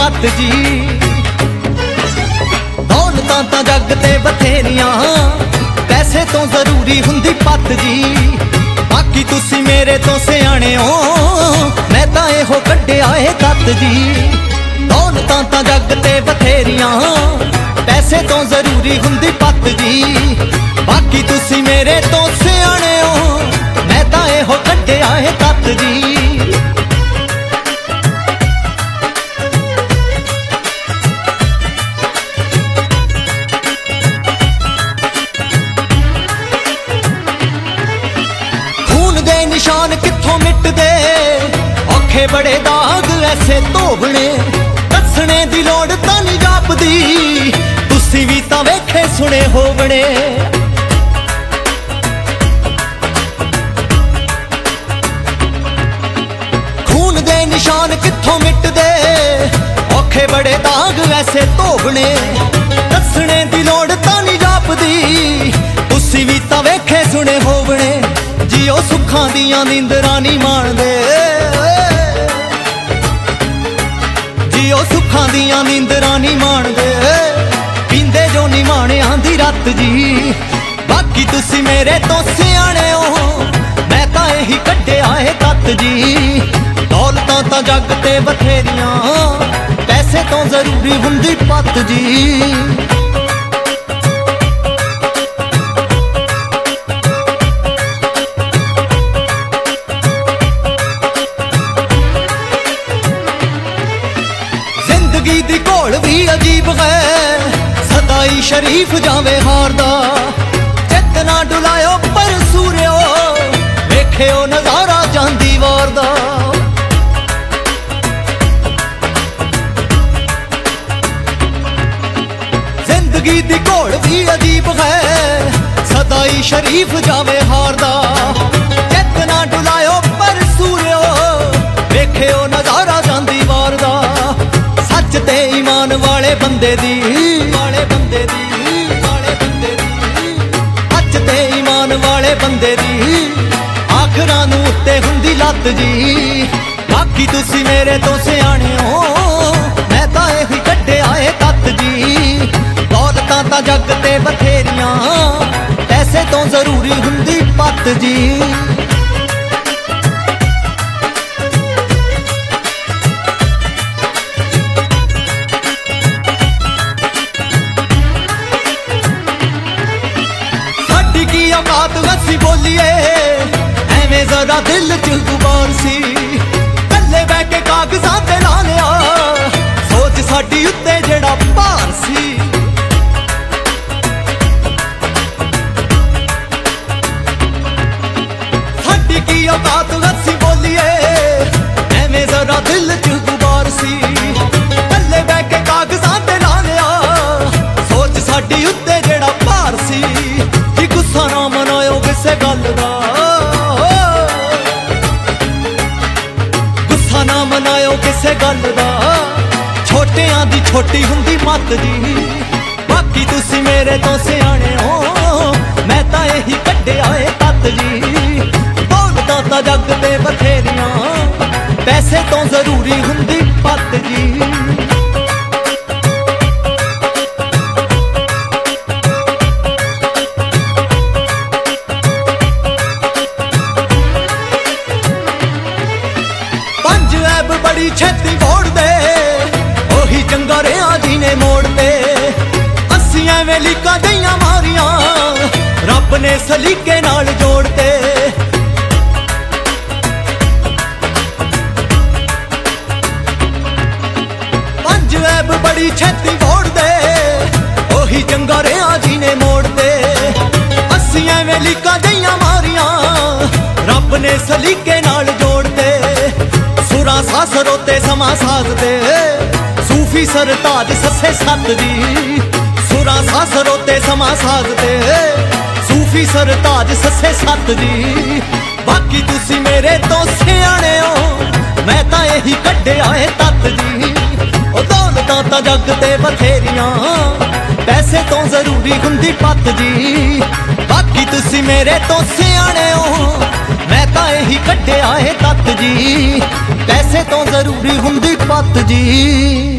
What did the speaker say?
पत जी। दौलतां तां जग ते बथेरियां, पैसे तो जरूरी हुंदी पत जी। बाकी तुसी मेरे तो सियाणे हो, मैं तां इहो कड्डिया है तत जी। दौलतां तां जग ते बथेरियां, पैसे तो जरूरी हुंदी पत जी। बाकी तुसी मेरे तो सियाणे हो, मैं तां इहो कड्डिया है तत जी। निशान कित्थों मिटदे, औखे बड़े दाग ऐसे धोवणे। दसणे दी लोड़ तां नहीं जापदी, तुसी भी तां वेखे सुने होवणे। खून दे निशान कित्थों मिटदे, औखे बड़े दाग ऐसे धोवणे। दसणे दी लोड़ तां नहीं जापदी, तुसी भी तां वेखे सुने होवणे। जियो सुखां दियां नींदरां नहीं माणदे, जियो सुखां दियां नींदरां नहीं माणदे। पींदे जो नहीं माणियां दी रत जी। बाकी तुसी मेरे तो सियाणे हो, मैं तां इही कड्डिया है तत जी। दौलतां तां जग ते बथेरियां, पैसे तो जरूरी हुंदी पत जी। दी घोल भी अजीब है, सदाई शरीफ जावे हारदा। चेतना डुलायो पर सूर्यो, वेख्यो नजारा जांदी वारदा। जिंदगी दी घोल भी अजीब है, सदाई शरीफ जावे हारदा। चेतना डुलायो पर सूर्यो, वेख्यो नजारा जांदी वारदा। सच ते ईमान वाले बंदे दी, वाले बंदे दी, वाले बंदे दी। सच ते ईमान वाले बंदे दी, आखरां नूं उत्ते हुंदी लत जी। बाकी तुसी मेरे तो सियाणे हो, मैं तां इही कड्डिया है तत जी। दौलतां तां जग ते बथेरियां, पैसे तो जरूरी हुंदी पत जी। औकात हसी बोलिए, एवें जरा दिल च गुबार सी। कल्ले बह के कागजां ते ला लिया, सोच साडी उत्ते जेड़ा भार सी। साडी की औकात हसी बोलिए, एवें जरा दिल च गुबार सी। कल्ले बह के कागजां ते ला लिया, सोच साडी उत्ते जेड़ा भार सी। गुस्सा ना मनायो किसे गल दा, गुस्सा ना मनायो किसे गल दा। छोटियां दी छोटी हुंदी मत जी। बाकी तुसी मेरे तो सियाणे हो, मैं तां इही कड्डिया है तत जी। दौलतां तां जग ते बथेरियां, पैसे तो जरूरी हुंदी पत जी। बड़ी छेती मोड़ दे, ओही चंगा रहा जी ने मोड़ दे। अस्सी एवें लीकां दईयां मारियां, रब ने सलीके नाल जोड़ते। पंज ऐब बड़ी छेती मोड़ दे, ओही चंगा रहा जी ने मोड़ दे। अस्सी एवें लीकां दईयां मारियां, रब ने सलीके नाल जोड़ते। सुरा सासरोते समा साजदे, सूफी सरताज ससे सत जी। सुरा सासरोते समा साजदे, सूफी सरताज ससे सत जी। बाकी तुसी मेरे तो सियाणे हो, मैं तां इही कड्डिया है तत जी। ओ दौलतां तां जग ते बथेरियां, पैसे तो जरूरी हुंदी पत जी। बाकी तुसी मेरे तो सियाणे हो, मैं तां इही कड्डिया है तत जी। पैसे तो जरूरी हुंदी पत जी।